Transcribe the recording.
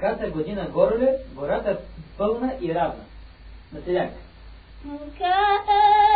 Всеката година гороле, гората пълна и равна. На селяк.